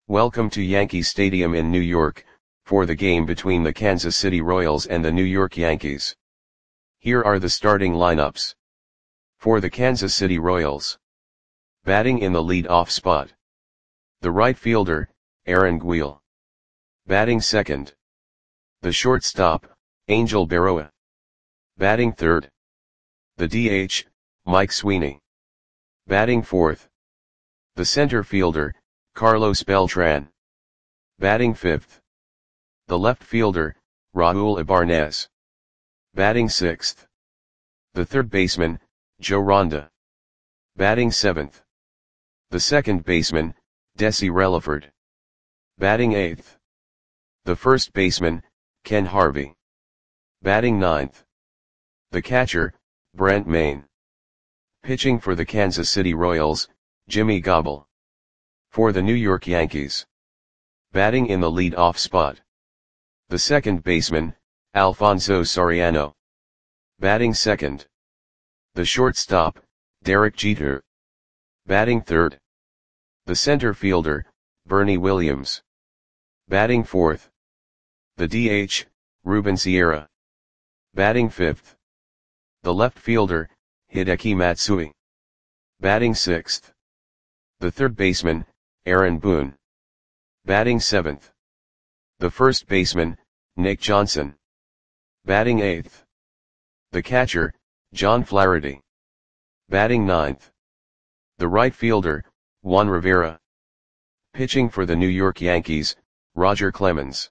Welcome to Yankee Stadium in New York, for the game between the Kansas City Royals and the New York Yankees. Here are the starting lineups. For the Kansas City Royals. Batting in the lead-off spot. The right fielder, Aaron Guil. Batting second. The shortstop, Angel Berroa. Batting third. The DH, Mike Sweeney. Batting fourth. The center fielder, Carlos Beltran. Batting fifth. The left fielder, Raul Ibanez. Batting sixth. The third baseman, Joe Ronda. Batting seventh. The second baseman, Desi Relaford. Batting eighth. The first baseman, Ken Harvey. Batting ninth. The catcher, Brent Mayne. Pitching for the Kansas City Royals, Jimmy Gobble. For the New York Yankees. Batting in the lead-off spot. The second baseman, Alfonso Soriano. Batting second. The shortstop, Derek Jeter. Batting third. The center fielder, Bernie Williams. Batting fourth. The DH, Ruben Sierra. Batting fifth. The left fielder, Hideki Matsui. Batting sixth. The third baseman, Aaron Boone. Batting seventh. The first baseman, Nick Johnson. Batting eighth. The catcher, John Flaherty. Batting ninth. The right fielder, Juan Rivera. Pitching for the New York Yankees, Roger Clemens.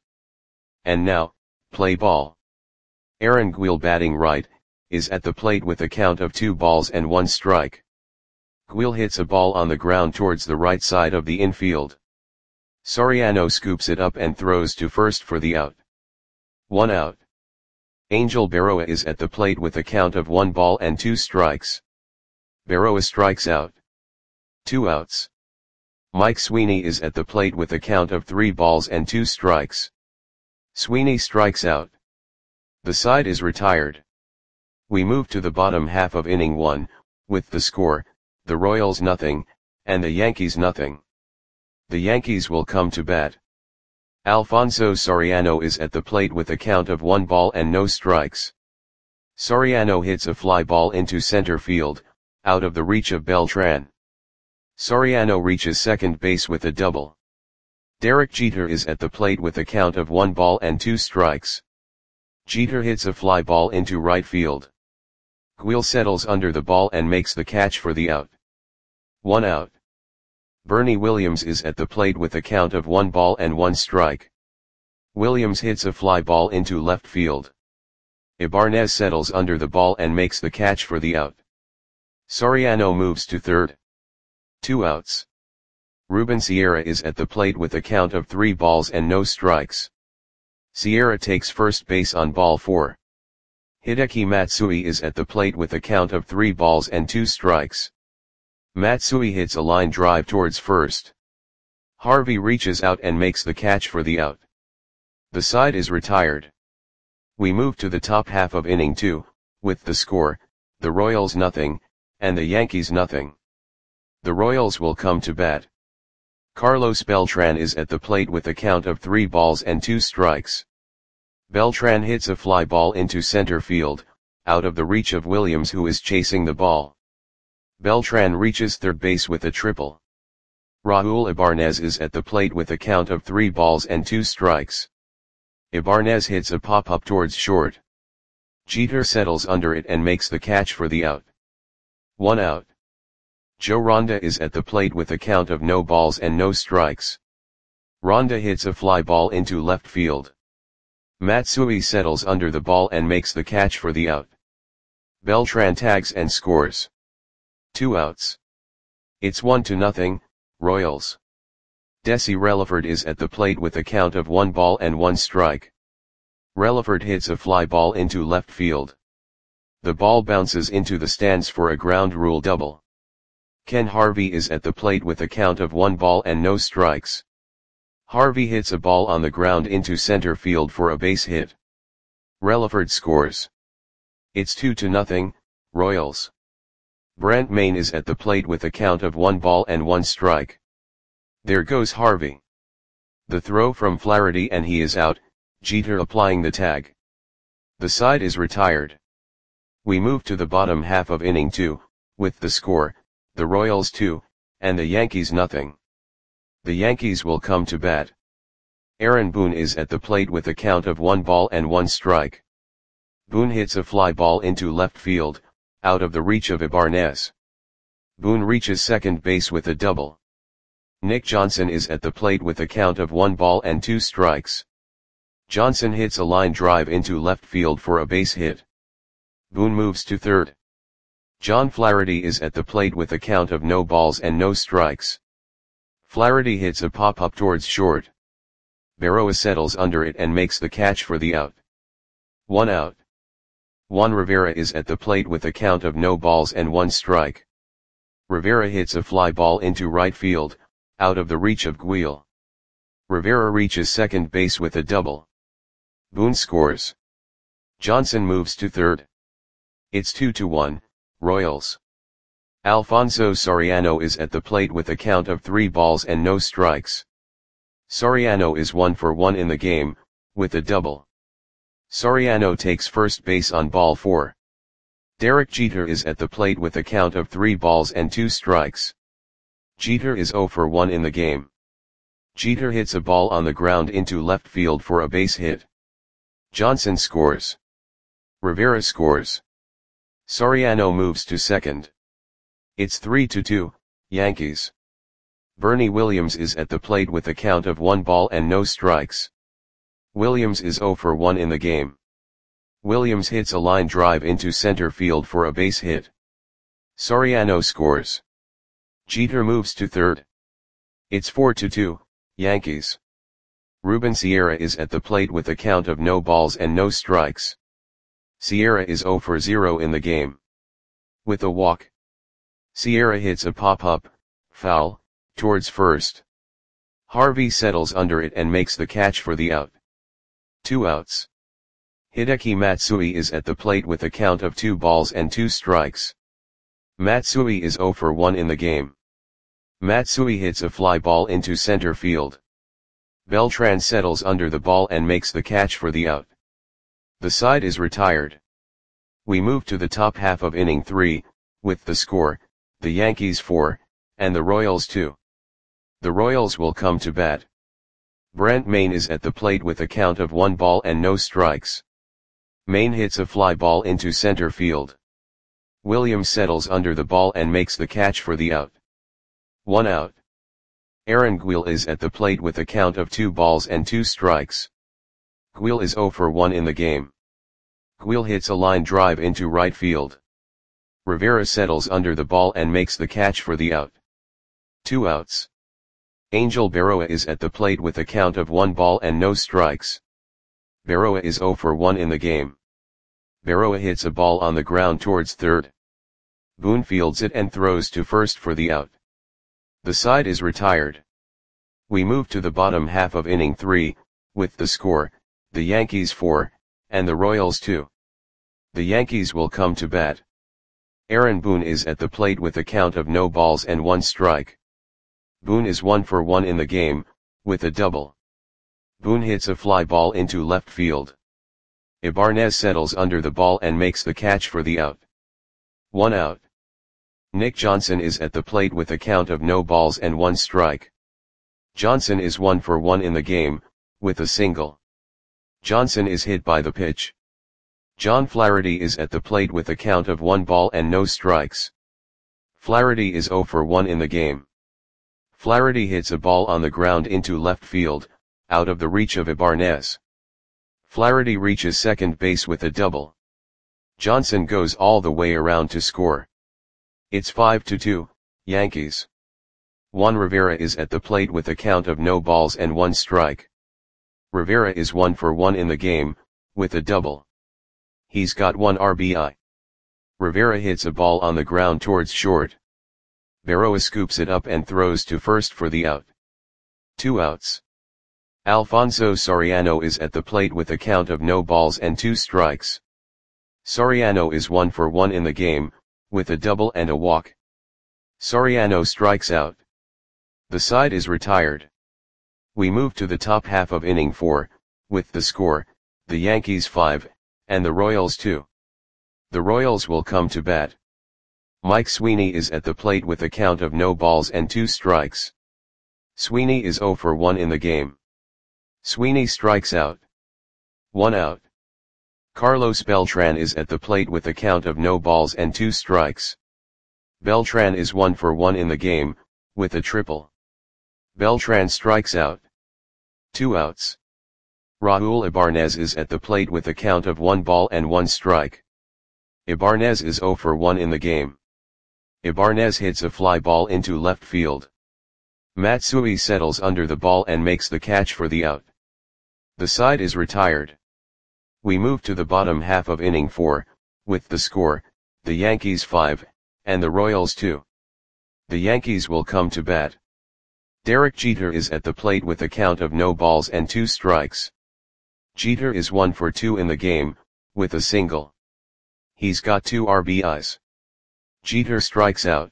And now, play ball. Aaron Guil batting right, is at the plate with a count of 2 balls and 1 strike. Guil hits a ball on the ground towards the right side of the infield. Soriano scoops it up and throws to first for the out. 1 out. Angel Berroa is at the plate with a count of 1 ball and 2 strikes. Berroa strikes out. 2 outs. Mike Sweeney is at the plate with a count of 3 balls and 2 strikes. Sweeney strikes out. The side is retired. We move to the bottom half of inning 1, with the score, the Royals nothing, and the Yankees nothing. The Yankees will come to bat. Alfonso Soriano is at the plate with a count of 1 ball and no strikes. Soriano hits a fly ball into center field, out of the reach of Beltran. Soriano reaches second base with a double. Derek Jeter is at the plate with a count of 1 ball and 2 strikes. Jeter hits a fly ball into right field. Guil settles under the ball and makes the catch for the out. 1 out. Bernie Williams is at the plate with a count of 1 ball and 1 strike. Williams hits a fly ball into left field. Ibanez settles under the ball and makes the catch for the out. Soriano moves to third. 2 outs. Ruben Sierra is at the plate with a count of 3 balls and no strikes. Sierra takes first base on ball 4. Hideki Matsui is at the plate with a count of 3 balls and 2 strikes. Matsui hits a line drive towards first. Harvey reaches out and makes the catch for the out. The side is retired. We move to the top half of inning 2, with the score, the Royals nothing, and the Yankees nothing. The Royals will come to bat. Carlos Beltran is at the plate with a count of 3 balls and 2 strikes. Beltran hits a fly ball into center field, out of the reach of Williams who is chasing the ball. Beltran reaches third base with a triple. Raul Ibanez is at the plate with a count of 3 balls and 2 strikes. Ibanez hits a pop-up towards short. Jeter settles under it and makes the catch for the out. 1 out. Joe Ronda is at the plate with a count of no balls and no strikes. Ronda hits a fly ball into left field. Matsui settles under the ball and makes the catch for the out. Beltran tags and scores. 2 outs. It's 1-0, Royals. Desi Relaford is at the plate with a count of 1 ball and 1 strike. Relaford hits a fly ball into left field. The ball bounces into the stands for a ground rule double. Ken Harvey is at the plate with a count of 1 ball and no strikes. Harvey hits a ball on the ground into center field for a base hit. Relaford scores. It's 2-0, Royals. Brent Mayne is at the plate with a count of 1 ball and 1 strike. There goes Harvey. The throw from Flaherty and he is out, Jeter applying the tag. The side is retired. We move to the bottom half of inning 2, with the score, the Royals 2, and the Yankees nothing. The Yankees will come to bat. Aaron Boone is at the plate with a count of 1-1 Boone hits a fly ball into left field, out of the reach of Ibanez. Boone reaches second base with a double. Nick Johnson is at the plate with a count of 1-2. Johnson hits a line drive into left field for a base hit. Boone moves to third. John Flaherty is at the plate with a count of no balls and no strikes. Flaherty hits a pop-up towards short. Berroa settles under it and makes the catch for the out. 1 out. Juan Rivera is at the plate with a count of no balls and 1 strike. Rivera hits a fly ball into right field, out of the reach of Guil. Rivera reaches second base with a double. Boone scores. Johnson moves to third. It's 2-1, Royals. Alfonso Soriano is at the plate with a count of 3 balls and no strikes. Soriano is 1 for 1 in the game, with a double. Soriano takes first base on ball 4. Derek Jeter is at the plate with a count of 3 balls and 2 strikes. Jeter is 0 for 1 in the game. Jeter hits a ball on the ground into left field for a base hit. Johnson scores. Rivera scores. Soriano moves to second. It's 3-2, Yankees. Bernie Williams is at the plate with a count of 1 ball and no strikes. Williams is 0 for 1 in the game. Williams hits a line drive into center field for a base hit. Soriano scores. Jeter moves to third. It's 4-2, Yankees. Ruben Sierra is at the plate with a count of no balls and no strikes. Sierra is 0 for 0 in the game. With a walk. Sierra hits a pop-up, foul, towards first. Harvey settles under it and makes the catch for the out. 2 outs. Hideki Matsui is at the plate with a count of 2 balls and 2 strikes. Matsui is 0 for 1 in the game. Matsui hits a fly ball into center field. Beltran settles under the ball and makes the catch for the out. The side is retired. We move to the top half of inning 3, with the score, the Yankees 4, and the Royals 2. The Royals will come to bat. Brent Mayne is at the plate with a count of 1 ball and no strikes. Mayne hits a fly ball into center field. Williams settles under the ball and makes the catch for the out. 1 out. Aaron Guil is at the plate with a count of 2 balls and 2 strikes. Guil is 0 for 1 in the game. Guil hits a line drive into right field. Rivera settles under the ball and makes the catch for the out. 2 outs. Angel Berroa is at the plate with a count of 1 ball and no strikes. Berroa is 0 for 1 in the game. Berroa hits a ball on the ground towards third. Boone fields it and throws to first for the out. The side is retired. We move to the bottom half of inning 3, with the score, the Yankees 4, and the Royals 2. The Yankees will come to bat. Aaron Boone is at the plate with a count of no balls and 1 strike. Boone is 1 for 1 in the game, with a double. Boone hits a fly ball into left field. Ibanez settles under the ball and makes the catch for the out. 1 out. Nick Johnson is at the plate with a count of no balls and 1 strike. Johnson is 1 for 1 in the game, with a single. Johnson is hit by the pitch. John Flaherty is at the plate with a count of 1 ball and no strikes. Flaherty is 0 for 1 in the game. Flaherty hits a ball on the ground into left field, out of the reach of Ibanez. Flaherty reaches second base with a double. Johnson goes all the way around to score. It's 5-2, Yankees. Juan Rivera is at the plate with a count of no balls and 1 strike. Rivera is 1 for 1 in the game, with a double. He's got 1 RBI. Rivera hits a ball on the ground towards short. Berroa scoops it up and throws to first for the out. 2 outs. Alfonso Soriano is at the plate with a count of no balls and 2 strikes. Soriano is 1 for 1 in the game, with a double and a walk. Soriano strikes out. The side is retired. We move to the top half of inning 4, with the score, the Yankees 5, and the Royals 2. The Royals will come to bat. Mike Sweeney is at the plate with a count of no balls and 2 strikes. Sweeney is 0 for 1 in the game. Sweeney strikes out. 1 out. Carlos Beltran is at the plate with a count of no balls and 2 strikes. Beltran is 1 for 1 in the game, with a triple. Beltran strikes out. 2 outs. Raul Ibanez is at the plate with a count of 1 ball and 1 strike. Ibanez is 0 for 1 in the game. Ibanez hits a fly ball into left field. Matsui settles under the ball and makes the catch for the out. The side is retired. We move to the bottom half of inning 4, with the score, the Yankees 5, and the Royals 2. The Yankees will come to bat. Derek Jeter is at the plate with a count of no balls and 2 strikes. Jeter is 1 for 2 in the game, with a single. He's got 2 RBIs. Jeter strikes out.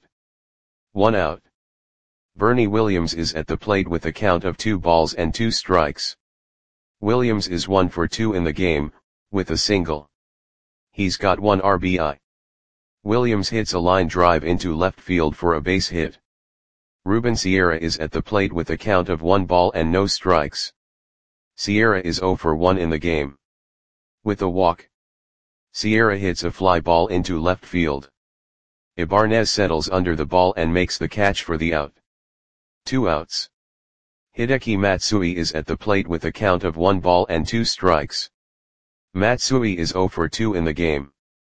1 out. Bernie Williams is at the plate with a count of 2 balls and 2 strikes. Williams is 1 for 2 in the game, with a single. He's got 1 RBI. Williams hits a line drive into left field for a base hit. Ruben Sierra is at the plate with a count of 1 ball and no strikes. Sierra is 0 for 1 in the game. With a walk. Sierra hits a fly ball into left field. Ibanez settles under the ball and makes the catch for the out. 2 outs. Hideki Matsui is at the plate with a count of 1 ball and 2 strikes. Matsui is 0 for 2 in the game.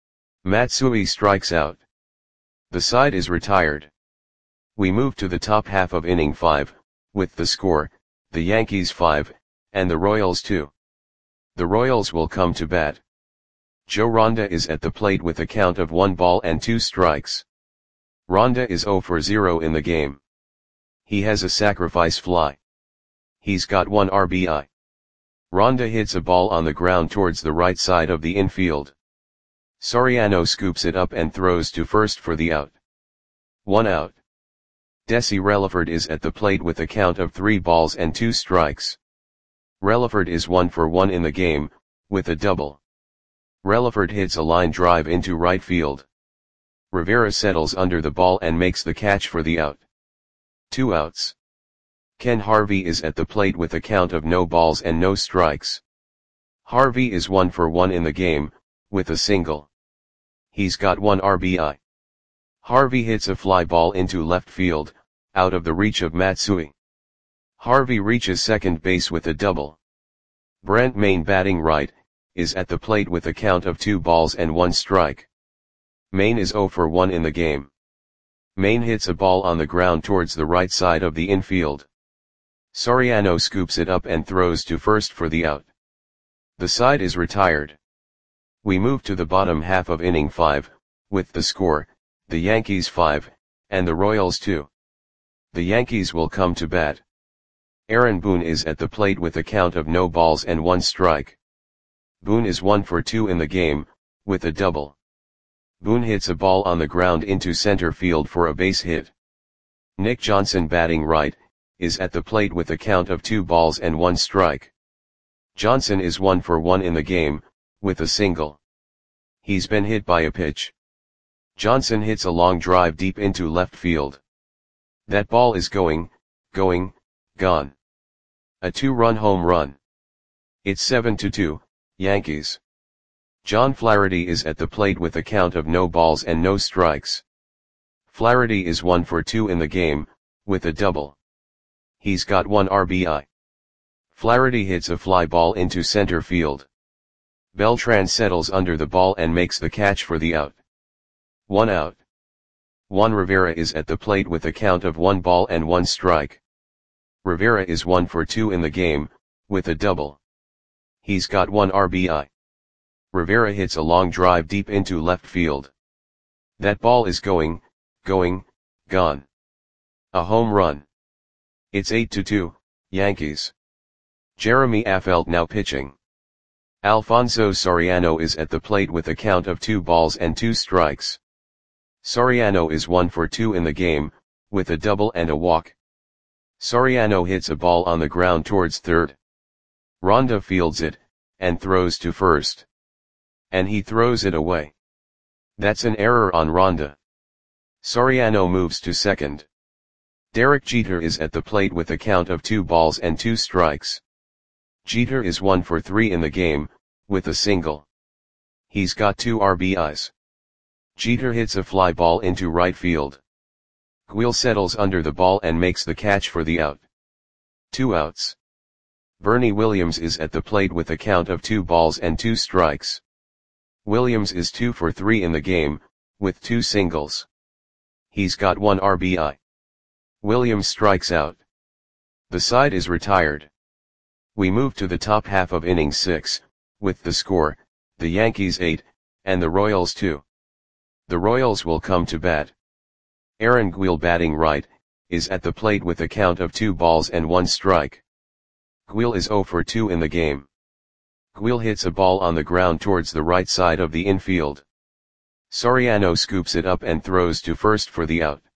Matsui strikes out. The side is retired. We move to the top half of inning 5, with the score, the Yankees 5, and the Royals 2. The Royals will come to bat. Joe Ronda is at the plate with a count of 1 ball and 2 strikes. Ronda is 0 for 0 in the game. He has a sacrifice fly. He's got 1 RBI. Ronda hits a ball on the ground towards the right side of the infield. Soriano scoops it up and throws to first for the out. 1 out. Desi Relaford is at the plate with a count of 3 balls and 2 strikes. Relaford is 1 for 1 in the game, with a double. Relaford hits a line drive into right field. Rivera settles under the ball and makes the catch for the out. 2 outs. Ken Harvey is at the plate with a count of no balls and no strikes. Harvey is 1 for 1 in the game, with a single. He's got 1 RBI. Harvey hits a fly ball into left field, out of the reach of Matsui. Harvey reaches second base with a double. Brent Mayne, batting right, is at the plate with a count of 2 balls and 1 strike. Mayne is 0 for 1 in the game. Mayne hits a ball on the ground towards the right side of the infield. Soriano scoops it up and throws to first for the out. The side is retired. We move to the bottom half of inning 5, with the score, the Yankees 5, and the Royals 2. The Yankees will come to bat. Aaron Boone is at the plate with a count of no balls and 1 strike. Boone is 1 for 2 in the game, with a double. Boone hits a ball on the ground into center field for a base hit. Nick Johnson, batting right, is at the plate with a count of 2 balls and 1 strike. Johnson is 1 for 1 in the game, with a single. He's been hit by a pitch. Johnson hits a long drive deep into left field. That ball is going, gone. A 2-run home run. It's 7-2, Yankees. John Flaherty is at the plate with a count of no balls and no strikes. Flaherty is 1 for 2 in the game, with a double. He's got 1 RBI. Flaherty hits a fly ball into center field. Beltran settles under the ball and makes the catch for the out. 1 out. Juan Rivera is at the plate with a count of 1 ball and 1 strike. Rivera is 1 for 2 in the game, with a double. He's got 1 RBI. Rivera hits a long drive deep into left field. That ball is going, gone. A home run. It's 8-2, Yankees. Jeremy Affeldt now pitching. Alfonso Soriano is at the plate with a count of 2 balls and 2 strikes. Soriano is 1 for 2 in the game, with a double and a walk. Soriano hits a ball on the ground towards third. Ronda fields it, and throws to first. And he throws it away. That's an error on Ronda. Soriano moves to second. Derek Jeter is at the plate with a count of 2 balls and 2 strikes. Jeter is 1 for 3 in the game, with a single. He's got 2 RBIs. Jeter hits a fly ball into right field. Gwil settles under the ball and makes the catch for the out. 2 outs. Bernie Williams is at the plate with a count of 2 balls and 2 strikes. Williams is 2 for 3 in the game, with 2 singles. He's got 1 RBI. Williams strikes out. The side is retired. We move to the top half of inning 6, with the score, the Yankees 8, and the Royals 2. The Royals will come to bat. Aaron Gwil, batting right, is at the plate with a count of 2 balls and 1 strike. Gwil is 0 for 2 in the game. Gwil hits a ball on the ground towards the right side of the infield. Soriano scoops it up and throws to first for the out.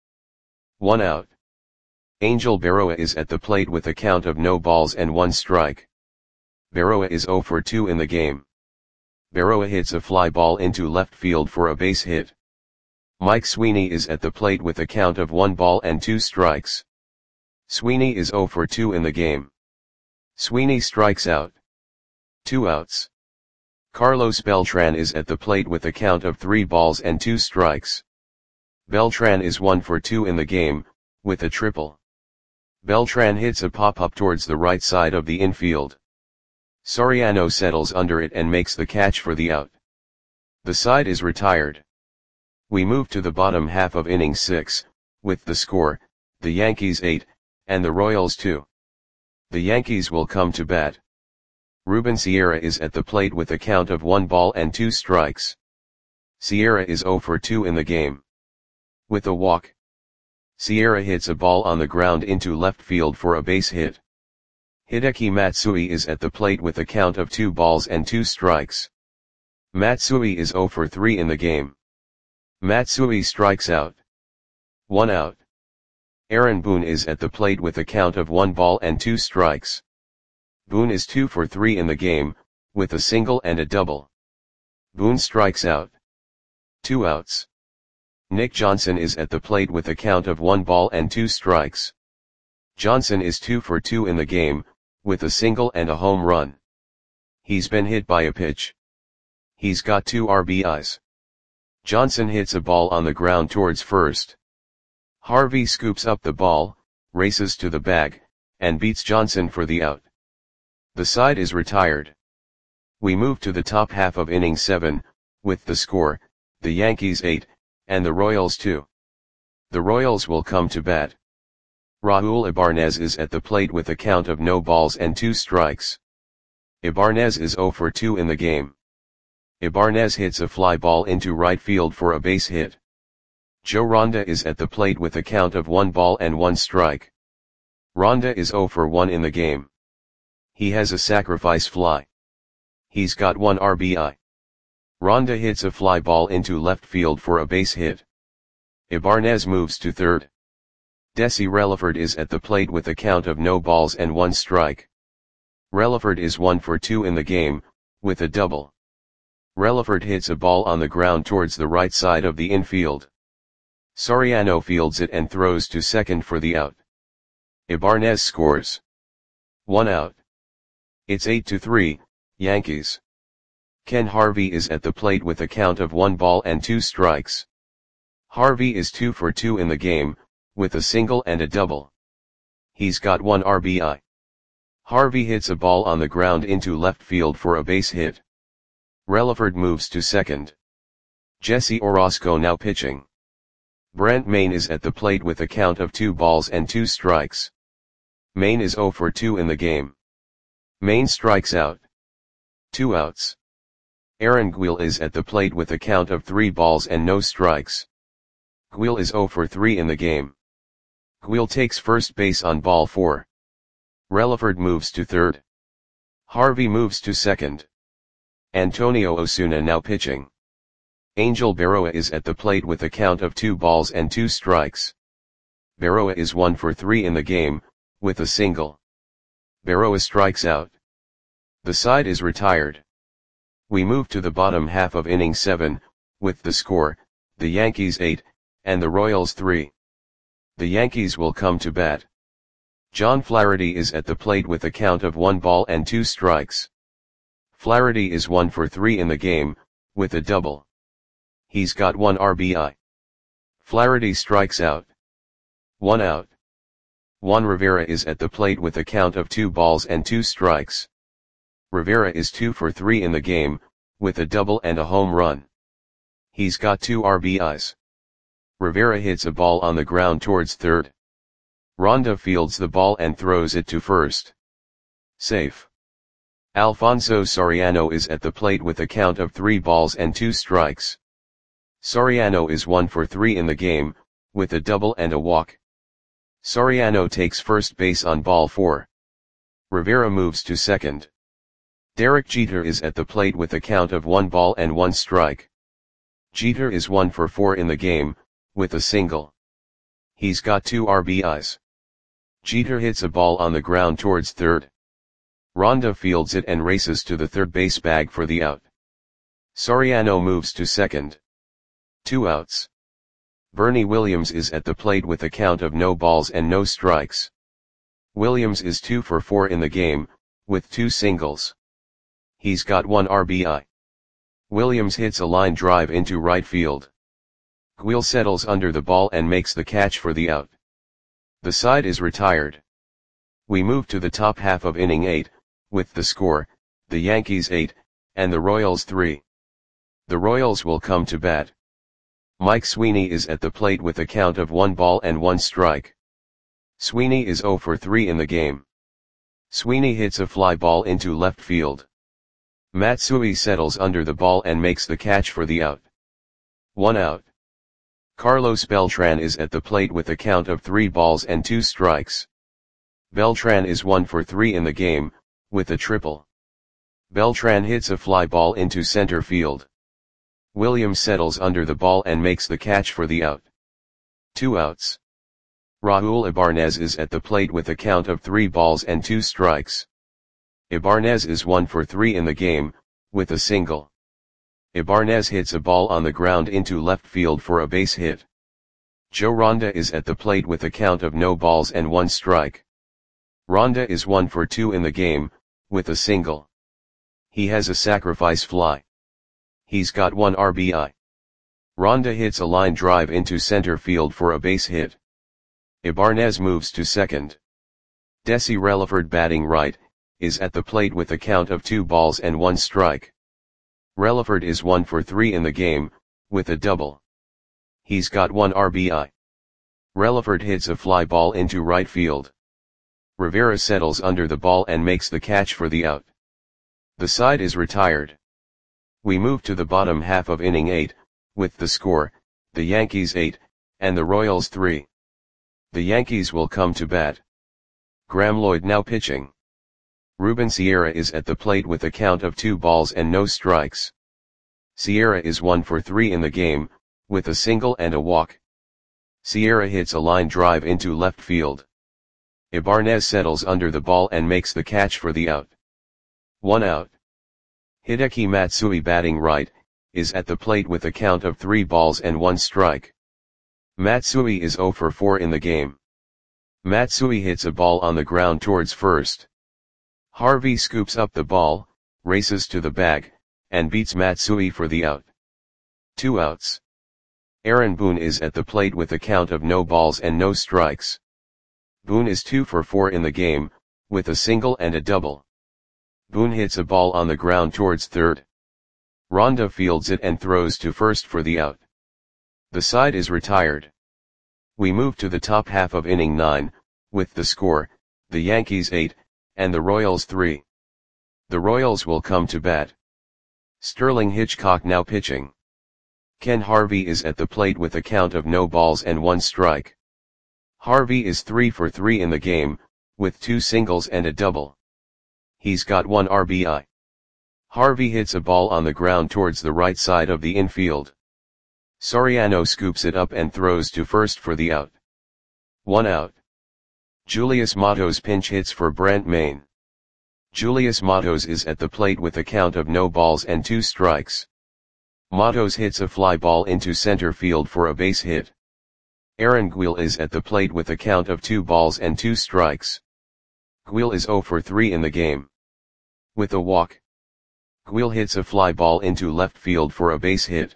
1 out. Angel Berroa is at the plate with a count of no balls and 1 strike. Berroa is 0 for 2 in the game. Berroa hits a fly ball into left field for a base hit. Mike Sweeney is at the plate with a count of 1 ball and 2 strikes. Sweeney is 0 for 2 in the game. Sweeney strikes out. 2 outs. Carlos Beltran is at the plate with a count of 3 balls and 2 strikes. Beltran is 1 for 2 in the game, with a triple. Beltran hits a pop-up towards the right side of the infield. Soriano settles under it and makes the catch for the out. The side is retired. We move to the bottom half of inning 6, with the score, the Yankees 8, and the Royals 2. The Yankees will come to bat. Ruben Sierra is at the plate with a count of 1 ball and 2 strikes. Sierra is 0 for 2 in the game. With a walk. Sierra hits a ball on the ground into left field for a base hit. Hideki Matsui is at the plate with a count of 2 balls and 2 strikes. Matsui is 0 for 3 in the game. Matsui strikes out. 1 out. Aaron Boone is at the plate with a count of 1 ball and 2 strikes. Boone is 2 for 3 in the game, with a single and a double. Boone strikes out. 2 outs. Nick Johnson is at the plate with a count of 1 ball and 2 strikes. Johnson is 2 for 2 in the game, with a single and a home run. He's been hit by a pitch. He's got 2 RBIs. Johnson hits a ball on the ground towards first. Harvey scoops up the ball, races to the bag, and beats Johnson for the out. The side is retired. We move to the top half of inning 7, with the score, the Yankees 8, and the Royals 2. The Royals will come to bat. Raul Ibanez is at the plate with a count of no balls and 2 strikes. Ibanez is 0 for 2 in the game. Ibanez hits a fly ball into right field for a base hit. Joe Ronda is at the plate with a count of 1 ball and 1 strike. Ronda is 0 for 1 in the game. He has a sacrifice fly. He's got 1 RBI. Ronda hits a fly ball into left field for a base hit. Ibanez moves to third. Desi Relaford is at the plate with a count of no balls and 1 strike. Relaford is 1 for 2 in the game, with a double. Relaford hits a ball on the ground towards the right side of the infield. Soriano fields it and throws to second for the out. Ibanez scores. 1 out. It's 8-3, Yankees. Ken Harvey is at the plate with a count of 1 ball and 2 strikes. Harvey is 2 for 2 in the game, with a single and a double. He's got 1 RBI. Harvey hits a ball on the ground into left field for a base hit. Relaford moves to second. Jesse Orosco now pitching. Brent Mayne is at the plate with a count of 2 balls and 2 strikes. Mayne is 0 for 2 in the game. Mayne strikes out. 2 outs. Aaron Gwil is at the plate with a count of 3 balls and no strikes. Gwil is 0 for 3 in the game. Gwil takes first base on ball 4. Relaford moves to third. Harvey moves to second. Antonio Osuna now pitching. Angel Berroa is at the plate with a count of 2 balls and 2 strikes. Berroa is 1 for 3 in the game, with a single. Berroa strikes out. The side is retired. We move to the bottom half of inning 7, with the score, the Yankees 8, and the Royals 3. The Yankees will come to bat. John Flaherty is at the plate with a count of 1 ball and 2 strikes. Flaherty is 1 for 3 in the game, with a double. He's got 1 RBI. Flaherty strikes out. 1 out. Juan Rivera is at the plate with a count of 2 balls and 2 strikes. Rivera is 2 for 3 in the game, with a double and a home run. He's got 2 RBIs. Rivera hits a ball on the ground towards third. Ronda fields the ball and throws it to first. Safe. Alfonso Soriano is at the plate with a count of 3 balls and 2 strikes. Soriano is 1 for 3 in the game, with a double and a walk. Soriano takes first base on ball 4. Rivera moves to second. Derek Jeter is at the plate with a count of 1 ball and 1 strike. Jeter is 1 for 4 in the game, with a single. He's got 2 RBIs. Jeter hits a ball on the ground towards third. Ronda fields it and races to the third base bag for the out. Soriano moves to second. 2 outs. Bernie Williams is at the plate with a count of no balls and no strikes. Williams is 2 for 4 in the game, with 2 singles. He's got 1 RBI. Williams hits a line drive into right field. Guil settles under the ball and makes the catch for the out. The side is retired. We move to the top half of inning 8, with the score, the Yankees 8, and the Royals 3. The Royals will come to bat. Mike Sweeney is at the plate with a count of 1 ball and 1 strike. Sweeney is 0 for 3 in the game. Sweeney hits a fly ball into left field. Matsui settles under the ball and makes the catch for the out. 1 out. Carlos Beltran is at the plate with a count of 3 balls and 2 strikes. Beltran is 1 for 3 in the game, with a triple. Beltran hits a fly ball into center field. Williams settles under the ball and makes the catch for the out. 2 outs. Raul Ibanez is at the plate with a count of 3 balls and 2 strikes. Ibanez is 1 for 3 in the game, with a single. Ibanez hits a ball on the ground into left field for a base hit. Joe Ronda is at the plate with a count of no balls and 1 strike. Ronda is 1 for 2 in the game, with a single. He has a sacrifice fly. He's got 1 RBI. Ronda hits a line drive into center field for a base hit. Ibanez moves to second. Desi Relaford batting right, is at the plate with a count of 2 balls and 1 strike. Relaford is 1 for 3 in the game, with a double. He's got 1 RBI. Relaford hits a fly ball into right field. Rivera settles under the ball and makes the catch for the out. The side is retired. We move to the bottom half of inning 8, with the score, the Yankees 8, and the Royals 3. The Yankees will come to bat. Graeme Lloyd now pitching. Ruben Sierra is at the plate with a count of 2 balls and no strikes. Sierra is 1 for 3 in the game, with a single and a walk. Sierra hits a line drive into left field. Ibanez settles under the ball and makes the catch for the out. 1 out. Hideki Matsui batting right, is at the plate with a count of 3 balls and 1 strike. Matsui is 0 for 4 in the game. Matsui hits a ball on the ground towards first. Harvey scoops up the ball, races to the bag, and beats Matsui for the out. 2 outs. Aaron Boone is at the plate with a count of no balls and no strikes. Boone is 2 for 4 in the game, with a single and a double. Boone hits a ball on the ground towards third. Ronda fields it and throws to first for the out. The side is retired. We move to the top half of inning 9, with the score, the Yankees 8, and the Royals 3. The Royals will come to bat. Sterling Hitchcock now pitching. Ken Harvey is at the plate with a count of no balls and 1 strike. Harvey is 3 for 3 in the game, with 2 singles and a double. He's got 1 RBI. Harvey hits a ball on the ground towards the right side of the infield. Soriano scoops it up and throws to first for the out. 1 out. Julius Matos pinch hits for Brent Mayne. Julius Matos is at the plate with a count of no balls and 2 strikes. Matos hits a fly ball into center field for a base hit. Aaron Guil is at the plate with a count of 2 balls and 2 strikes. Guil is 0 for 3 in the game. With a walk, Guil hits a fly ball into left field for a base hit.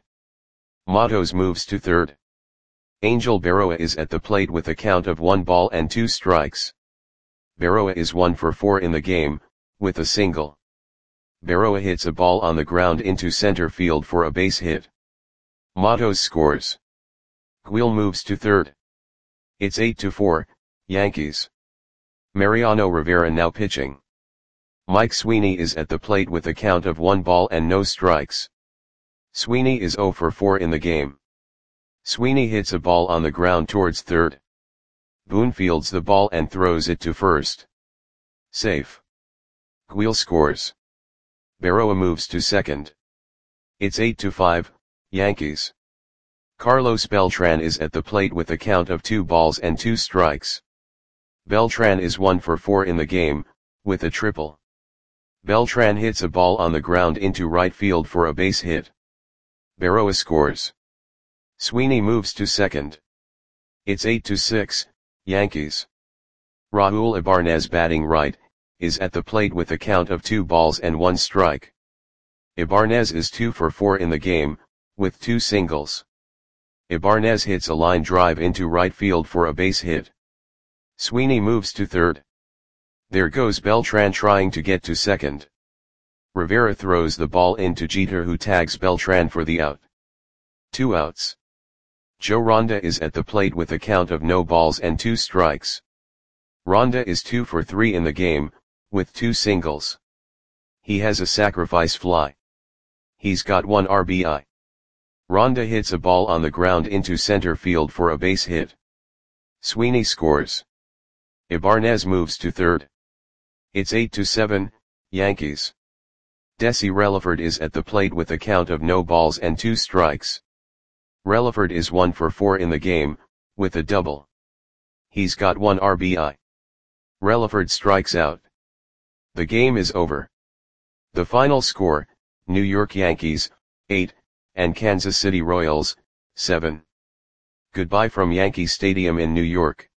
Matos moves to third. Angel Berroa is at the plate with a count of 1 ball and 2 strikes. Berroa is 1 for 4 in the game, with a single. Berroa hits a ball on the ground into center field for a base hit. Matos scores. Guil moves to third. It's 8-4, Yankees. Mariano Rivera now pitching. Mike Sweeney is at the plate with a count of 1 ball and no strikes. Sweeney is 0 for 4 in the game. Sweeney hits a ball on the ground towards third. Boone fields the ball and throws it to first. Safe. Guil scores. Berroa moves to second. It's 8-5, Yankees. Carlos Beltran is at the plate with a count of 2 balls and 2 strikes. Beltran is 1 for 4 in the game, with a triple. Beltran hits a ball on the ground into right field for a base hit. Berroa scores. Sweeney moves to second. It's 8-6, Yankees. Raul Ibanez batting right, is at the plate with a count of 2 balls and 1 strike. Ibanez is 2 for 4 in the game, with 2 singles. Ibanez hits a line drive into right field for a base hit. Sweeney moves to third. There goes Beltran trying to get to second. Rivera throws the ball into Jeter, who tags Beltran for the out. 2 outs. Joe Ronda is at the plate with a count of no balls and 2 strikes. Ronda is 2 for 3 in the game, with 2 singles. He has a sacrifice fly. He's got 1 RBI. Ronda hits a ball on the ground into center field for a base hit. Sweeney scores. Ibanez moves to third. It's 8-7, Yankees. Desi Relaford is at the plate with a count of no balls and 2 strikes. Relaford is 1 for 4 in the game, with a double. He's got 1 RBI. Relaford strikes out. The game is over. The final score, New York Yankees, 8, and Kansas City Royals, 7. Goodbye from Yankee Stadium in New York.